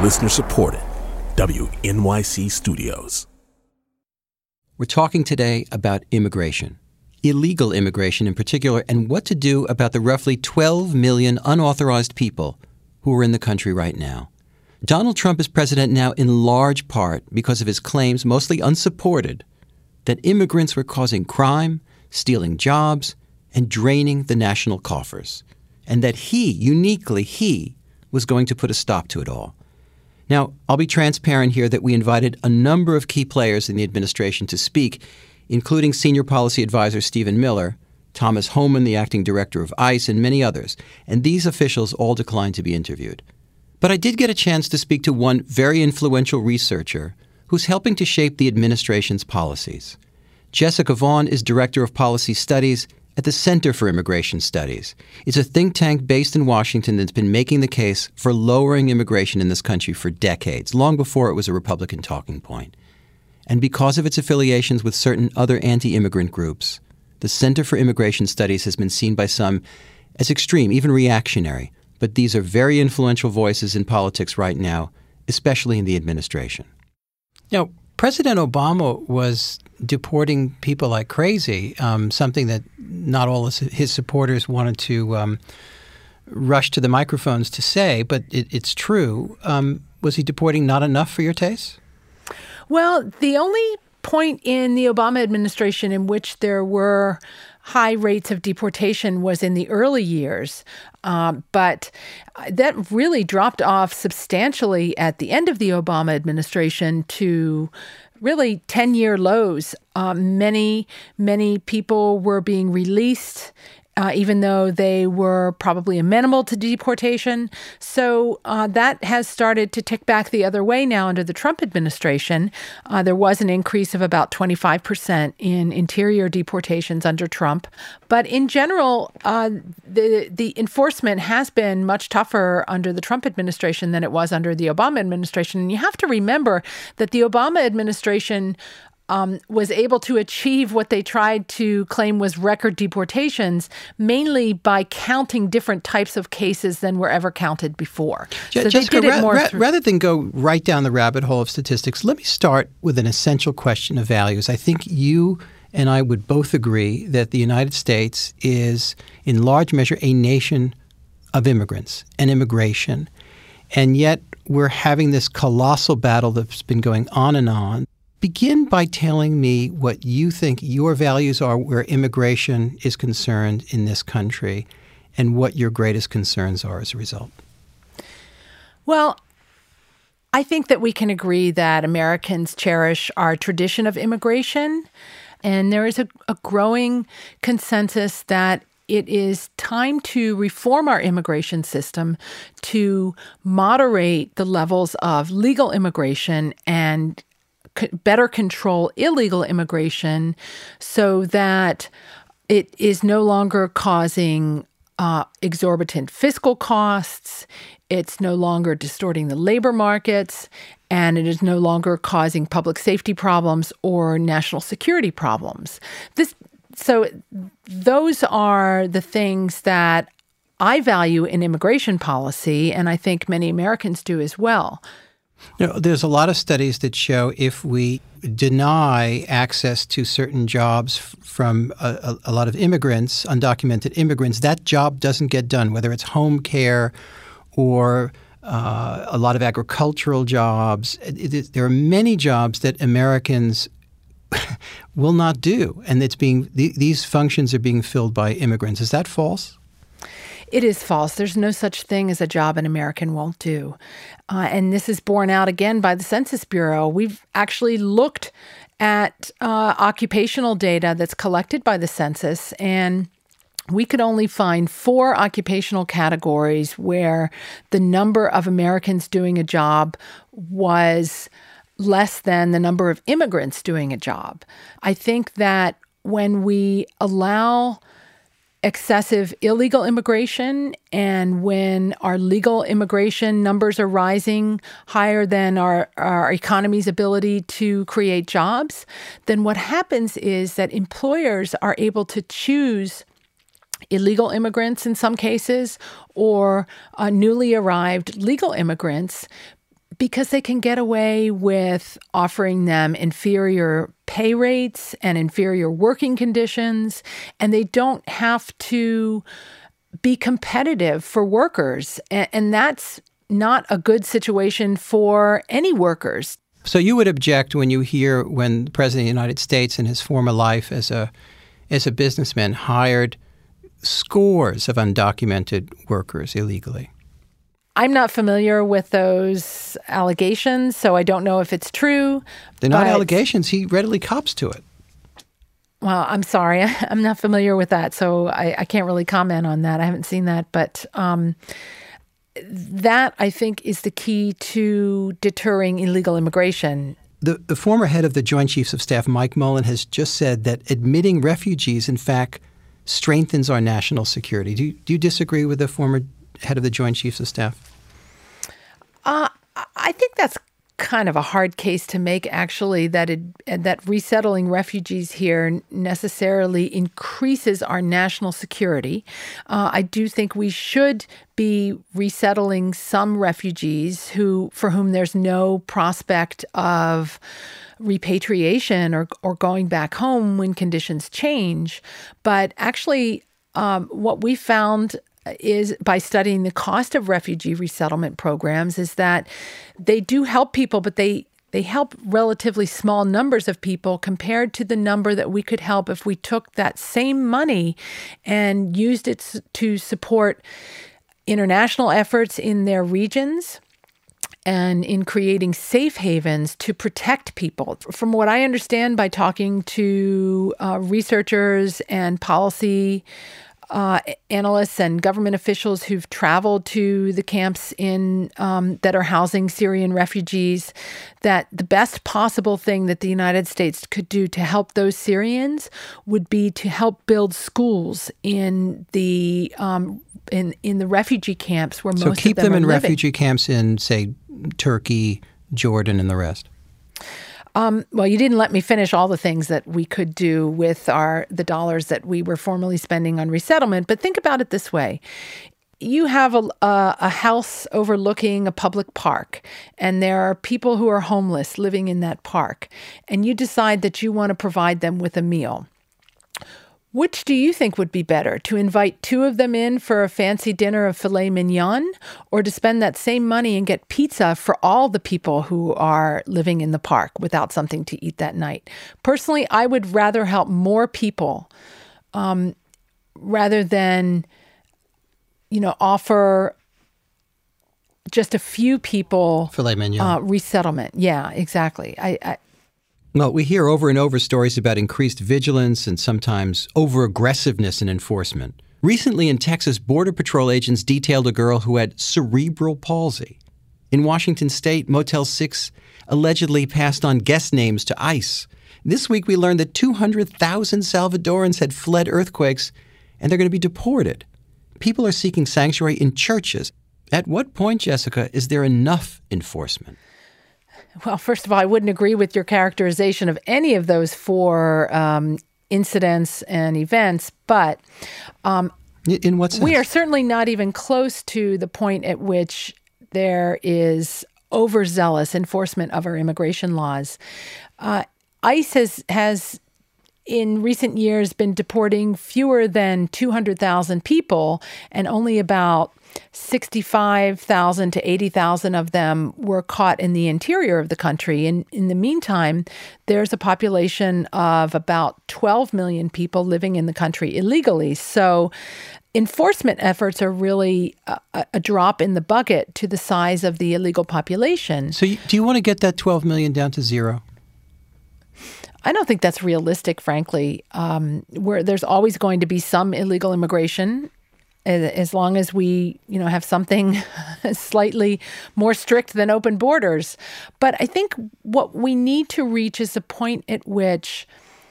Listener supported. WNYC Studios. We're talking today about immigration, illegal immigration in particular, and what to do about the roughly 12 million unauthorized people who are in the country right now. Donald Trump is president now in large part because of his claims, mostly unsupported, that immigrants were causing crime, stealing jobs, and draining the national coffers, and that he was going to put a stop to it all. Now, I'll be transparent here that we invited a number of key players in the administration to speak, including Senior Policy Advisor Stephen Miller, Thomas Homan, the acting director of ICE, and many others. And these officials all declined to be interviewed. But I did get a chance to speak to one very influential researcher who's helping to shape the administration's policies. Jessica Vaughn is Director of Policy Studies at the Center for Immigration Studies. It's a think tank based in Washington that's been making the case for lowering immigration in this country for decades, long before it was a Republican talking point. And because of its affiliations with certain other anti-immigrant groups, the Center for Immigration Studies has been seen by some as extreme, even reactionary. But these are very influential voices in politics right now, especially in the administration. Now, President Obama was deporting people like crazy, something that not all of his supporters wanted to rush to the microphones to say, but it's true. Was he deporting not enough for your taste? Well, the only point in the Obama administration in which there were high rates of deportation was in the early years. But that really dropped off substantially at the end of the Obama administration to really 10-year lows. Many people were being released, even though they were probably amenable to deportation. So that has started to tick back the other way now under the Trump administration. There was an increase of about 25% in interior deportations under Trump. But in general, the enforcement has been much tougher under the Trump administration than it was under the Obama administration. And you have to remember that the Obama administration was able to achieve what they tried to claim was record deportations, mainly by counting different types of cases than were ever counted before. So Jessica, they did it more rather than go right down the rabbit hole of statistics, let me start with an essential question of values. I think you and I would both agree that the United States is, in large measure, a nation of immigrants and immigration. And yet we're having this colossal battle that's been going on and on. Begin by telling me what you think your values are where immigration is concerned in this country and what your greatest concerns are as a result. Well, I think that we can agree that Americans cherish our tradition of immigration, and there is a growing consensus that it is time to reform our immigration system to moderate the levels of legal immigration and better control illegal immigration so that it is no longer causing exorbitant fiscal costs, it's no longer distorting the labor markets, and it is no longer causing public safety problems or national security problems. So those are the things that I value in immigration policy, and I think many Americans do as well. You know, there's a lot of studies that show if we deny access to certain jobs from a lot of immigrants, undocumented immigrants, that job doesn't get done, whether it's home care or a lot of agricultural jobs. There are many jobs that Americans will not do, and these functions are being filled by immigrants. Is that false? It is false. There's no such thing as a job an American won't do. And this is borne out again by the Census Bureau. We've actually looked at occupational data that's collected by the census, and we could only find 4 occupational categories where the number of Americans doing a job was less than the number of immigrants doing a job. I think that when we allow excessive illegal immigration and when our legal immigration numbers are rising higher than our economy's ability to create jobs, then what happens is that employers are able to choose illegal immigrants in some cases or newly arrived legal immigrants because they can get away with offering them inferior pay rates and inferior working conditions, and they don't have to be competitive for workers. And that's not a good situation for any workers. So you would object when the President of the United States in his former life as a businessman hired scores of undocumented workers illegally? I'm not familiar with those allegations, so I don't know if it's true. They're not allegations. He readily cops to it. Well, I'm sorry. I'm not familiar with that, so I can't really comment on that. I haven't seen that. But that, I think, is the key to deterring illegal immigration. The former head of the Joint Chiefs of Staff, Mike Mullen, has just said that admitting refugees, in fact, strengthens our national security. Do you disagree with the former head of the Joint Chiefs of Staff? I think that's kind of a hard case to make, actually, that resettling refugees here necessarily increases our national security. I do think we should be resettling some refugees for whom there's no prospect of repatriation or going back home when conditions change. But actually, what we found is by studying the cost of refugee resettlement programs is that they do help people, but they help relatively small numbers of people compared to the number that we could help if we took that same money and used it to support international efforts in their regions and in creating safe havens to protect people. From what I understand by talking to researchers and policy analysts and government officials who've traveled to the camps that are housing Syrian refugees, that the best possible thing that the United States could do to help those Syrians would be to help build schools in the refugee camps where most of them are living. So keep them in refugee camps in, say, Turkey, Jordan, and the rest. Well, you didn't let me finish all the things that we could do with the dollars that we were formerly spending on resettlement. But think about it this way. You have a house overlooking a public park, and there are people who are homeless living in that park, and you decide that you want to provide them with a meal. Which do you think would be better, to invite two of them in for a fancy dinner of filet mignon, or to spend that same money and get pizza for all the people who are living in the park without something to eat that night? Personally, I would rather help more people rather than, offer just a few people filet mignon resettlement. Yeah, exactly. Well, we hear over and over stories about increased vigilance and sometimes over-aggressiveness in enforcement. Recently in Texas, Border Patrol agents detailed a girl who had cerebral palsy. In Washington State, Motel 6 allegedly passed on guest names to ICE. This week we learned that 200,000 Salvadorans had fled earthquakes, and they're going to be deported. People are seeking sanctuary in churches. At what point, Jessica, is there enough enforcement? Well, first of all, I wouldn't agree with your characterization of any of those four incidents and events, but in what sense? We are certainly not even close to the point at which there is overzealous enforcement of our immigration laws. ICE has in recent years been deporting fewer than 200,000 people, and only about 65,000 to 80,000 of them were caught in the interior of the country. And in the meantime, there's a population of about 12 million people living in the country illegally. So enforcement efforts are really a drop in the bucket to the size of the illegal population. So do you want to get that 12 million down to zero? I don't think that's realistic, frankly. Where there's always going to be some illegal immigration, as long as we, have something slightly more strict than open borders. But I think what we need to reach is a point at which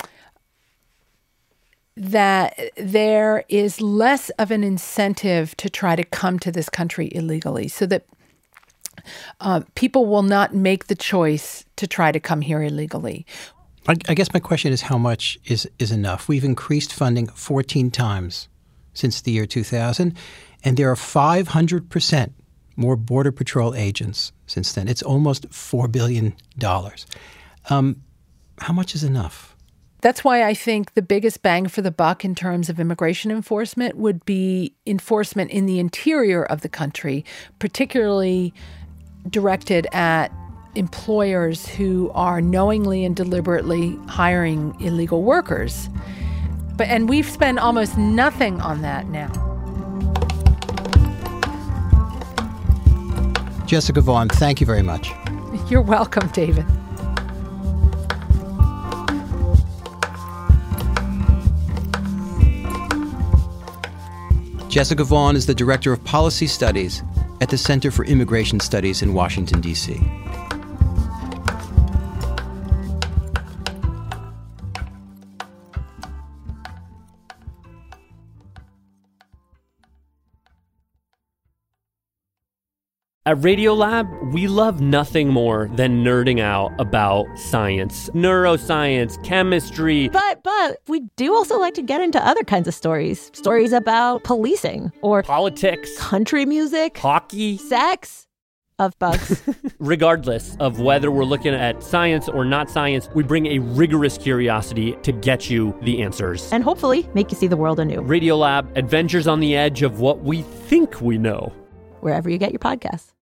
that there is less of an incentive to try to come to this country illegally, so that people will not make the choice to try to come here illegally. I guess my question is, how much is enough? We've increased funding 14 times since the year 2000, and there are 500% more Border Patrol agents since then. It's almost $4 billion. How much is enough? That's why I think the biggest bang for the buck in terms of immigration enforcement would be enforcement in the interior of the country, particularly directed at employers who are knowingly and deliberately hiring illegal workers. And we've spent almost nothing on that now. Jessica Vaughn, thank you very much. You're welcome, David. Jessica Vaughn is the Director of Policy Studies at the Center for Immigration Studies in Washington, D.C. At Radiolab, we love nothing more than nerding out about science, neuroscience, chemistry. But we do also like to get into other kinds of stories. Stories about policing or politics, country music, hockey, sex, of bugs. Regardless of whether we're looking at science or not science, we bring a rigorous curiosity to get you the answers. And hopefully make you see the world anew. Radiolab, adventures on the edge of what we think we know. Wherever you get your podcasts.